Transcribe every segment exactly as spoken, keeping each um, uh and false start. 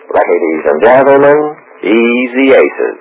Ladies and gentlemen, Easy Aces.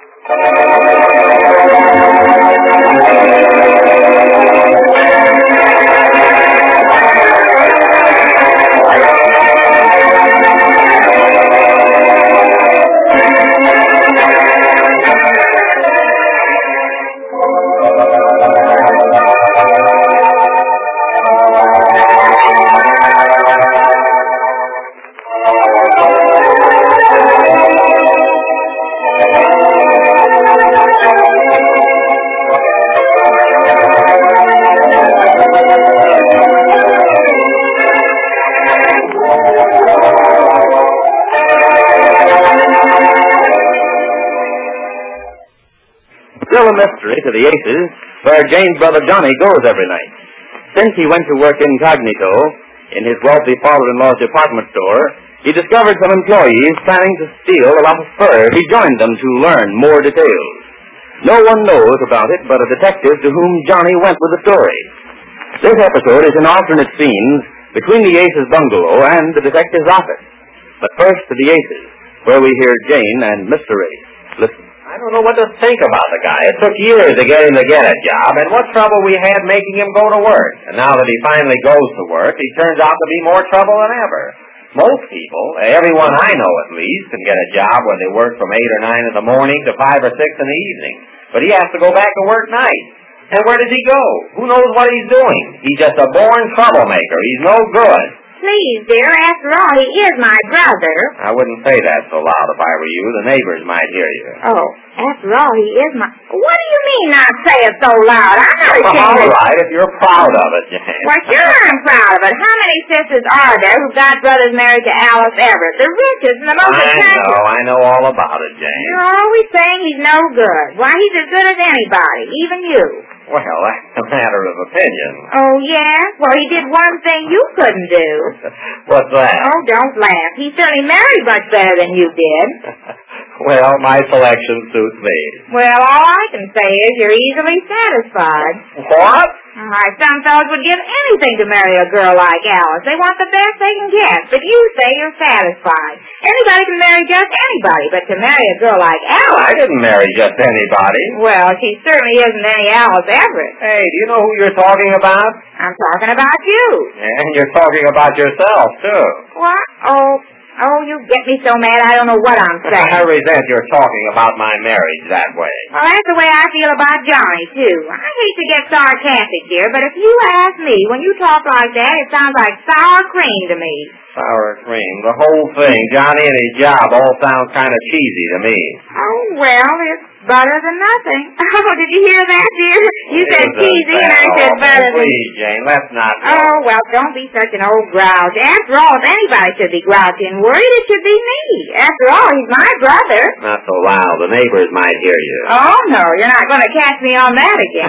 Still a mystery to the Aces where Jane's brother Johnny goes every night. Since he went to work incognito in his wealthy father-in-law's department store, he discovered some employees planning to steal a lot of furs. He joined them to learn more details. No one knows about it but a detective to whom Johnny went with the story. This episode is in alternate scenes between the Aces' bungalow and the detective's office. But first to the Aces, where we hear Jane and Mister Ace. Listen. I don't know what to think about the guy. It took years to get him to get a job, and what trouble we had making him go to work. And now that he finally goes to work, he turns out to be more trouble than ever. Most people, everyone I know at least, can get a job where they work from eight or nine in the morning to five or six in the evening. But he has to go back to work nights. And where does he go? Who knows what he's doing? He's just a born troublemaker. He's no good. Please, dear, after all, he is my brother. I wouldn't say that so loud if I were you. The neighbors might hear you. Oh, after all, he is my... What do you mean not say it so loud? I'm not Well, ashamed all of... right, if you're proud of it, Jane. Well, sure I'm proud of it. How many sisters are there who've got brothers married to Alice Everett? The richest and the most I attractive. know, I know all about it, Jane. You're always saying he's no good. Why, he's as good as anybody, even you. Well, that's a matter of opinion. Oh, yeah? Well, he did one thing you couldn't do. What's that? Oh, don't laugh. He certainly married much better than you did. Well, my selection suits me. Well, all I can say is you're easily satisfied. What? Why, some fellas would give anything to marry a girl like Alice. They want the best they can get, but you say you're satisfied. Anybody can marry just anybody, but to marry a girl like Alice... I didn't marry just anybody. Well, she certainly isn't any Alice Everett. Hey, do you know who you're talking about? I'm talking about you. And you're talking about yourself, too. What? Oh... Oh, you get me so mad I don't know what I'm saying. I resent your talking about my marriage that way. Well, that's the way I feel about Johnny, too. I hate to get sarcastic here, but if you ask me, when you talk like that, it sounds like sour cream to me. Sour cream. The whole thing, Johnny and his job, all sounds kind of cheesy to me. Oh, well, it's better than nothing. Oh, did you hear that, dear? You It said isn't cheesy that and I said awful. better than... Please, Jane, let's not... Oh, well, don't be such an old grouch. After all, if anybody should be grouchy and worried, it should be me. After all, he's my brother. Not so loud. The neighbors might hear you. Oh, no, you're not going to catch me on that again.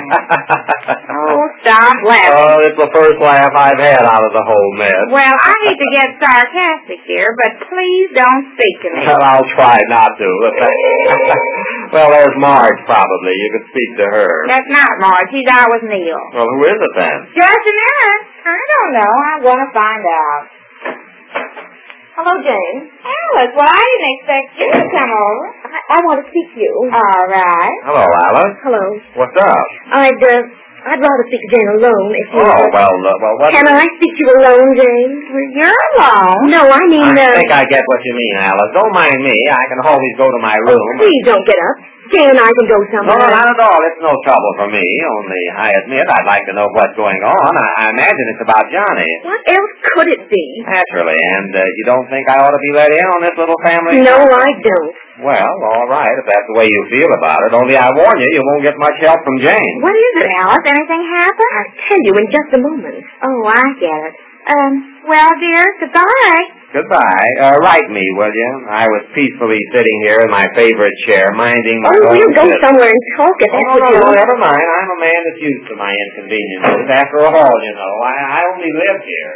Oh, stop laughing. Oh, it's the first laugh I've had out of the whole mess. Well, I hate to get sarcastic here, but please don't speak to me. Well, I'll try not to. Well, there's Marge, probably. You could speak to her. That's not Marge. She's out with Neil. Well, who is it then? Just a minute. I don't know. I'm going to find out. Hello, Jane. Alice, well, I didn't expect you to come over. I, I want to speak to you. All right. Hello, Alice. Hello. What's up? I'd, uh, I'd rather speak to Jane alone if you... Oh, well, uh, well, what... Can I speak to you alone, Jane? Well, you're alone. No, I mean, I uh... think I get what you mean, Alice. Don't mind me. I can always go to my Oh, room. please don't get up. Jane and I can go No, somewhere. not at all. It's no trouble for me. Only, I admit, I'd like to know what's going on. I, I imagine it's about Johnny. What else could it be? Naturally. And uh, you don't think I ought to be let in on this little family? No, I don't. Well, all right, if that's the way you feel about it. Only I warn you, you won't get much help from Jane. What is it, Alice? Anything happened? I'll tell you in just a moment. Oh, I get it. Um, well, dear, goodbye. Goodbye. Uh, write me, will you? I was peacefully sitting here in my favorite chair, minding my Oh, own we'll go business. somewhere and talk if Oh, that's no, what no, you no, want. never mind. I'm a man that's used to my inconveniences. After all, you know, I, I only live here.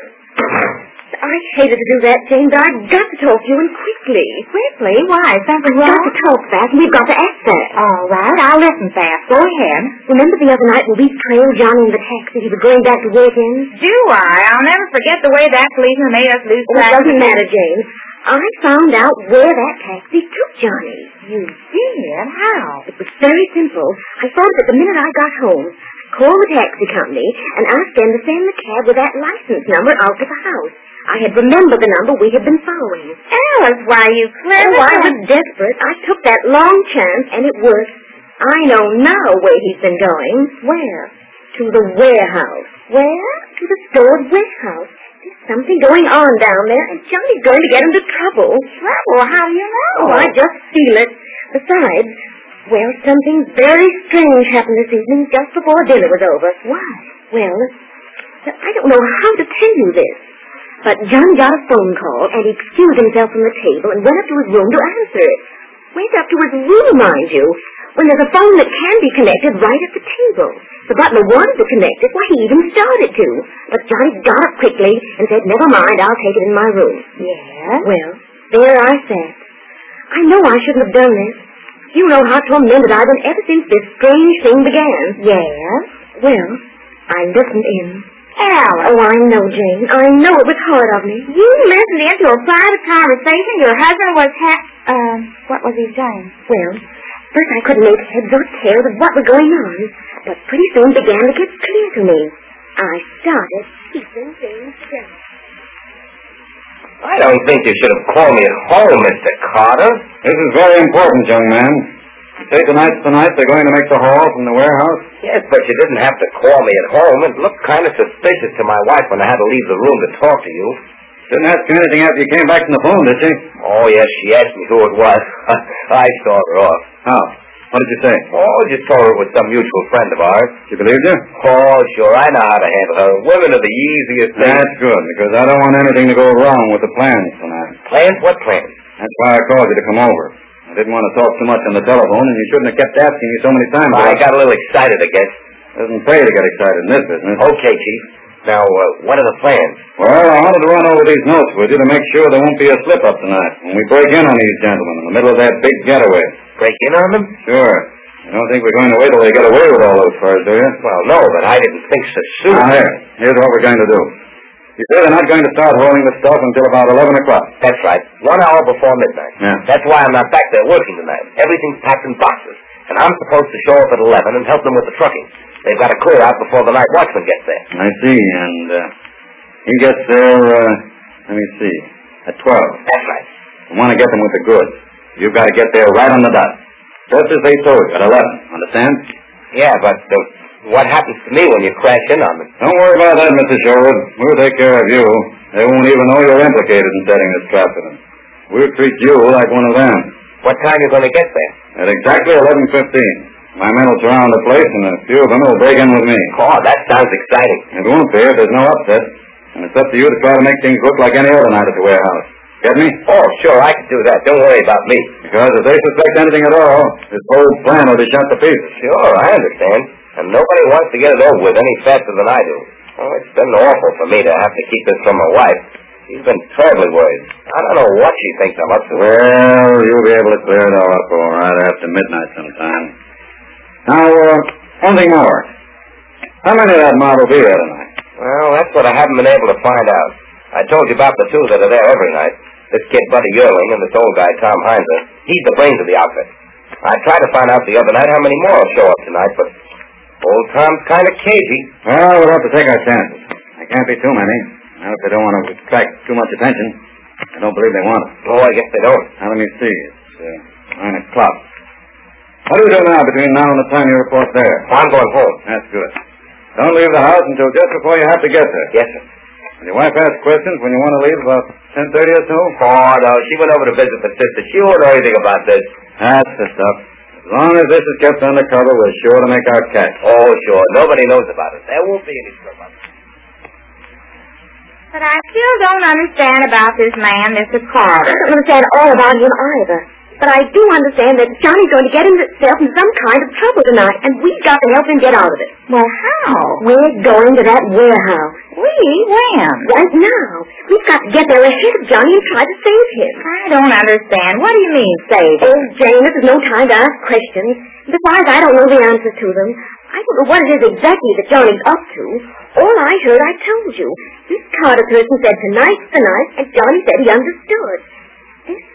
I hated to do that, Jane, but I've got to talk to you and quickly. Quickly? Why? Something We've got wrong? to talk fast, and we've got to act fast. All right, I'll listen fast. Go ahead. Remember the other night when we trailed Johnny in the taxi he was going back to work in? Do I? I'll never forget the way that policeman made us lose Oh, it track. doesn't matter, Jane. I found out where that taxi took Johnny. You did? How? It was very simple. I thought of it the minute I got home. I called the taxi company and asked them to send the cab with that license number out to the house. I had remembered the number we had been following. Alice, why, you clever. Oh, I was desperate. I took that long chance, and it worked. I know now where he's been going. Where? To the warehouse. Where? To the store's warehouse. There's something going on down there, and Johnny's going to get into trouble. Trouble? How do you know? Oh, I just feel it. Besides, well, something very strange happened this evening just before dinner was over. Why? Well, I don't know how to tell you this, but Johnny got a phone call, and he excused himself from the table and went up to his room to answer it. Went up to his room, mind you, when there's a phone that can be connected right at the table. The butler wanted to connect it, why, he even started to. But Johnny got up quickly and said, never mind, I'll take it in my room. Yes? Well, there I sat. I know I shouldn't have done this. You know how tormented I've been ever since this strange thing began. Yes? Well, I listened in. Alice. Oh, I know, Jane. I know it was hard of me. You listened into a private conversation your husband was ha- uh, what was he saying? Well, first I couldn't make heads or tails of what was going on, but pretty soon began to get clear to me. I started piecing things together. I don't think you should have called me at home, Mister Carter. This is very important, young man. You say tonight's the night they're going to make the haul from the warehouse? Yes, but you didn't have to call me at home. It looked kind of suspicious to my wife when I had to leave the room to talk to you. Didn't ask you anything after you came back from the phone, did she? Oh, yes, she asked me who it was. I saw her off. How? What did you say? Oh, just told her it was some mutual friend of ours. She believed you? Oh, sure, I know how to handle her. Women are the easiest thing. That's good, because I don't want anything to go wrong with the plans tonight. Plans? What plans? That's why I called you to come over. I didn't want to talk too much on the telephone, and you shouldn't have kept asking me so many times. I got a little excited, I guess. Doesn't pay to get excited in this business. Okay, Chief. Now, uh, what are the plans? Well, I wanted to run over these notes with you to make sure there won't be a slip-up tonight when we break in on these gentlemen in the middle of that big getaway. Break in on them? Sure. You don't think we're going to wait till they get away with all those furs, do you? Well, no, but I didn't think so soon. Now, here. Here's what we're going to do. You say they're not going to start hauling the stuff until about eleven o'clock. That's right. One hour before midnight. Yeah. That's why I'm not back there working tonight. Everything's packed in boxes. And I'm supposed to show up at eleven and help them with the trucking. They've got to clear out before the night watchman gets there. I see, and uh, he gets there, uh, let me see, at twelve. That's right. You want to get them with the goods. You've got to get there right on the dot. Just as they told you, at eleven. Understand? Yeah, but uh, what happens to me when you crash in on them? Don't worry about that, Mister Sherwood. We'll take care of you. They won't even know you're implicated in setting this trap for them. We'll treat you like one of them. What time are you going to get there? At exactly eleven fifteen. My men will surround the place, and a few of them will break in with me. Oh, that sounds exciting. It won't be if there's no upset. And it's up to you to try to make things look like any other night at the warehouse. Get me? Oh, sure, I can do that. Don't worry about me. Because if they suspect anything at all, this whole plan will be shot to pieces. Sure, I understand. And nobody wants to get it over with any faster than I do. Oh, it's been awful for me to have to keep this from my wife. She's been terribly worried. I don't know what she thinks I'm up to. Well, you'll be able to clear it all up all right after midnight sometime. Now, uh, one thing more. How many of that mob will be there tonight? Well, that's what I haven't been able to find out. I told you about the two that are there every night. This kid, Buddy Yearling, and this old guy, Tom Heinzer. He's the brains of the outfit. I tried to find out the other night how many more will show up tonight, but old Tom's kind of cagey. Well, we'll have to take our chances. There can't be too many. I hope they don't want to attract too much attention. I don't believe they want it. Oh, I guess they don't. Now, let me see. It's uh, nine o'clock. What do we do now between now and the time you report there? Oh, I'm going home. That's good. Don't leave the house until just before you have to get there. Yes, sir. And your wife asks questions when you want to leave about ten thirty or so? Oh, no, she went over to visit the sister. She won't know anything about this. That's the stuff. As long as this is kept under cover, we're sure to make our catch. Oh, sure. Nobody knows about it. There won't be any slip-up. But I still don't understand about this man, Mister I Carter. don't understand all about him either. But I do understand that Johnny's going to get himself in some kind of trouble tonight, and we've got to help him get out of it. Well, how? We're going to that warehouse. We? When? Right now. We've got to get there ahead of Johnny and try to save him. I don't understand. What do you mean, save him? Oh, Jane, this is no time to ask questions. Besides, I don't know the answers to them. I don't know what it is exactly that Johnny's up to. All I heard, I told you. This Carter person said tonight's the night, and Johnny said he understood.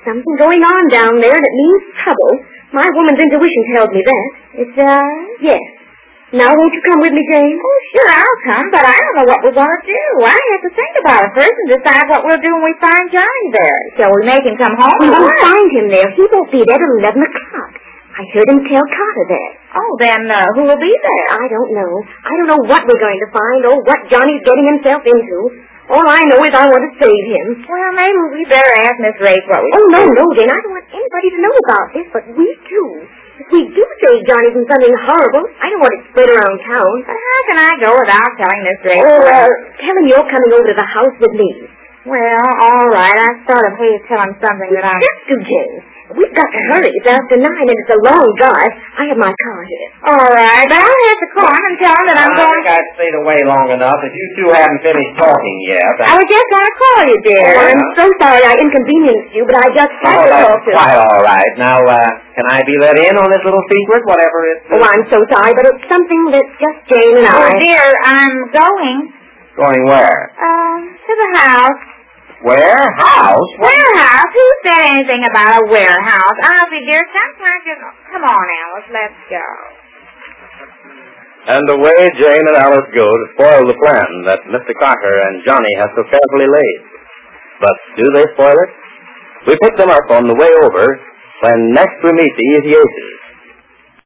something going on down there, and it means trouble. My woman's intuition tells me that. It does? Yes. Now, won't you come with me, Jane? Oh, sure, I'll come, but I don't know what we're going to do. I have to think about it first and decide what we'll do when we find Johnny there. Shall we make him come home? We won't find him there. He won't be there till eleven o'clock. I heard him tell Carter that. Oh, then uh, who will be there? I don't know. I don't know what we're going to find or what Johnny's getting himself into. All I know is I want to save him. Well, maybe we better ask Miss Race what we Oh, no, no, Jane. I don't want anybody to know about this, but we do. If we do save Johnny from something horrible, I don't want it spread around town. But how can I go without telling Miss Race? Oh, uh, tell him you're coming over to the house with me. Well, all right. I thought of hey, tell him something that I'm... Just do, Jane. We've got to hurry. It's after nine, and it's a long drive. I have my car here. All right, but I'll have to call him and tell him that I'm I going... think I've stayed away long enough. If you two haven't finished talking yet... I was just going to call you, dear. Oh, I'm so sorry I inconvenienced you, but I just had Oh, to that's talk to you. quite all right. Now, uh, can I be let in on this little secret, whatever it is? Oh, I'm so sorry, but it's something that's just Jane and Oh, I. dear, I'm going, Going where? um, to the house. Where? House? Warehouse? Who said anything about a warehouse? Ozzie, dear, sometimes you... Come on, Alice, let's go. And away Jane and Alice go to spoil the plan that Mister Carter and Johnny have so carefully laid. But do they spoil it? We pick them up on the way over when next we meet the Easy Aces.